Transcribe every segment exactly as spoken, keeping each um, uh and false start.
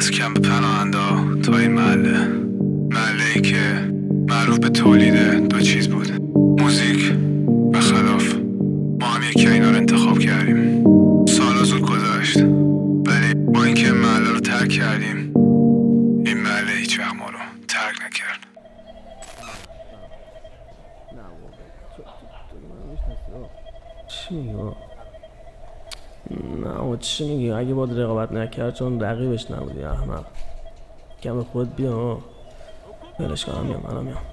از کمپ پناهنده تا این محله، محله‌ای که معروف به تولید دو چیز بود، موزیک و خلاف. ما هم یکی اینا رو انتخاب کردیم. سالا زود گذشت، ولی با اینکه محله رو ترک کردیم، این محله هیچ وقت ما رو ترک نکرد. چی میگی؟ نه و چی میگی؟ اگه باید رقابت نکرد چون رقیبش نبودی احمق. کم به خود بیا. بلش کنم میام منم میام.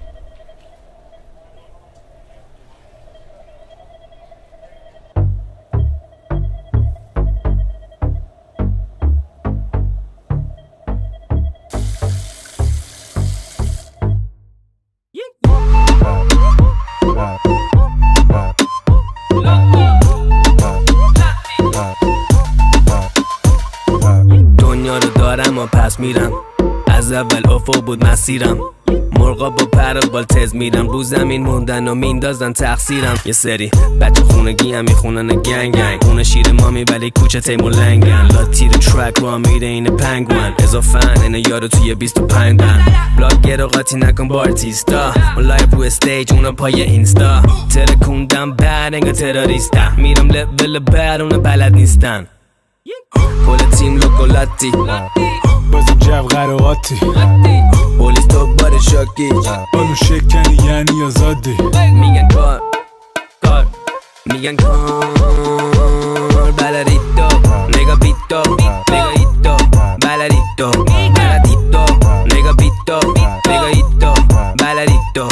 دنیا رو دارم و پس میرم، از اول افق بود مسیرم، مرغا با پر و بال تز میرم، رو زمین موندن و میندازن تقصیرم. یه سری بچه خونگی هم میخونن گنگ گنگ، اون شیر مامی ولی کوچه تیمو لنگن، لاتی رو ترک رو میره این پنگوان، اضافن اینه یارو توی بیست و پنج بند، بلاگر و قاطی نکن با آرتیستا، اون لایف رو استیج اونا پای اینستا، ترکوندم بعد انگا تراریستم، میرم لول بر اونا بلد نیستن. کل تیم لوکولاتی بازم جو قرواتی، پولیس تو بار شاکی، بانو شکنی یعنی آزادی، میگن کار کار میگن کار بلریتو نگا بیتو نگا ایتو بلریتو بلریتو نگا بیتو نگا ایتو بلریتو.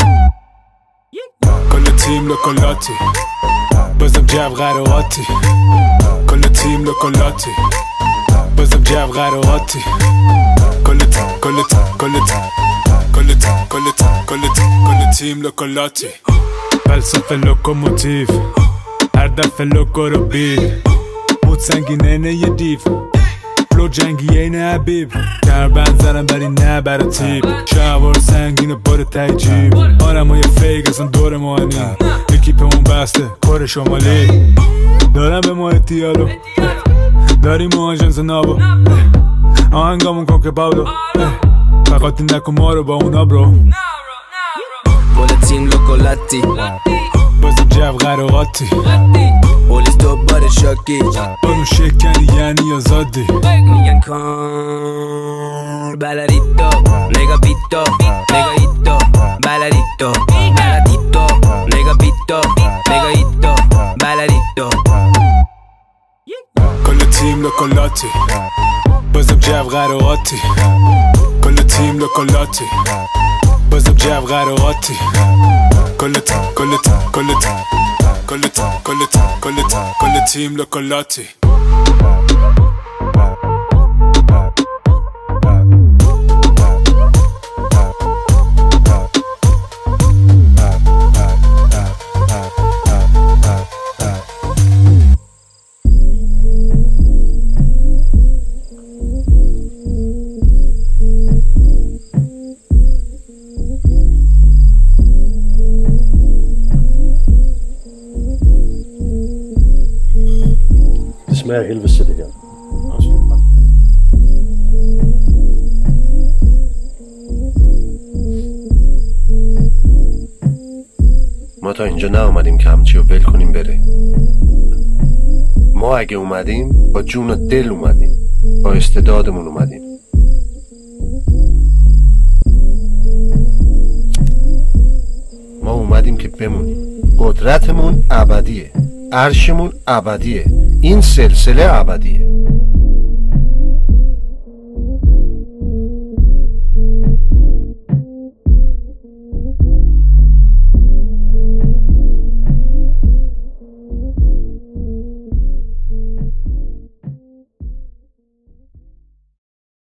کل تیم لوکولاتی بازم جو قرواتی، کل تیم لوکولاتی بازم جو قرواتی، کل تیم کل تیم کل تیم کل تیم کل تیم کل تیم کل تیم لوکولاتی، فلسفه لوکوموتیو هر دفعه لوکو رو بیر، بود سنگینه نه یه دیو، فلو جنگیه نه حبیب، کربند زنم بری نه برا تیب، شوار سنگین و بار تیجیب، آرم های فیگ اصلا دور مانی، یکی به اون بسته کار شمالی، دارم به ما اتیالو داریم و آجنس نابو، آهنگامون کن که باودو، فقط این نکن ما رو با اونا برو. کل تیم لوکولاتی بازم جو قرواتی، پولیس تو بار شاکی، بانو شکنی یعنی آزادی، میگن کار بلریتو نگا بیتو نگا ایتو بلریتو بلریتو نگا بیتو نگا ایتو بلریتو. کل تیم لوکولاتی بازم جو قرواتی، کل تیم لوکولاتی بازم جو قرواتی، کل تیم کل تیم کل تیم کل تیم کل تیم کل تیم کل تیم لوکولاتی. اسمها helvete دیگه. ما تا اینجا نه اومدیم که همچی رو ول کنیم بره. ما اگه اومدیم با جون و دل اومدیم، با استعدادمون اومدیم. ما اومدیم که بمونیم. قدرتمون ابدیه، عرشمون ابدیه، این سلسله ابدیه.